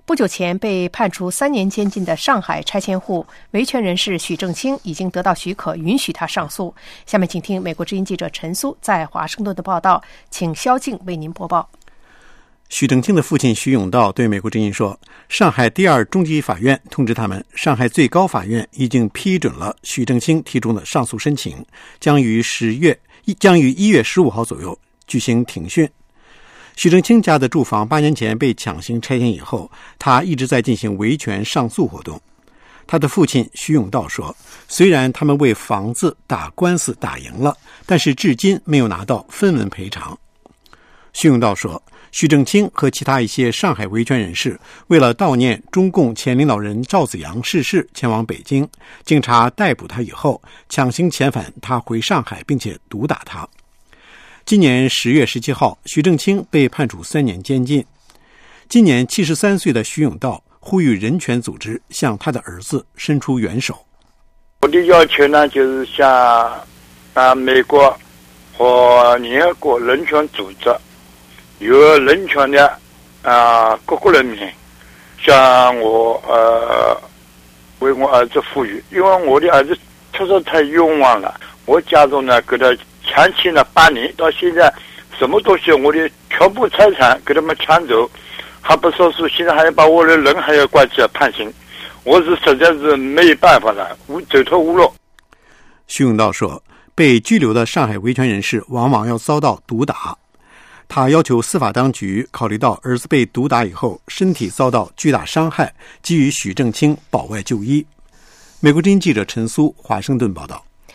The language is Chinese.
不久前被判处3年监禁的上海拆迁户维权人士许正清已经得到许可，允许他上诉。下面请听美国之音记者陈苏在华盛顿的报道，请萧静为您播报。 许正清的父亲许永道对美国之音说，上海第2中级法院通知他们，上海最高法院已经批准了许正清提出的上诉申请，将于1月15号左右举行庭讯。许正清家的住房8年前被强行拆迁以后，他一直在进行维权上诉活动。他的父亲许永道说，虽然他们为房子打官司打赢了，但是至今没有拿到分文赔偿。许永道说，许正清和其他一些上海维权人士为了悼念中共前领导人赵紫阳逝世前往北京，警察逮捕他以后强行遣返他回上海，并且毒打他。今年10月17号，许正清被判处3年监禁。今年73岁的许永道呼吁人权组织向他的儿子伸出援手。 我的要求呢，就是向美国和联合国人权组织有人权的各国人民向我为我儿子呼吁，因为我的儿子确实太勇往了。我家中呢给他强欺了8年，到现在什么东西我的全部财产给他们抢走，还不说数，现在还要把我的人还要关起来判刑，我是实在是没办法了，走投无路。 许永道说，被拘留的上海维权人士往往要遭到毒打，他要求司法当局考虑到儿子被毒打以后身体遭到巨大伤害，给予许正清保外就医。美国之音记者陈苏华盛顿报道。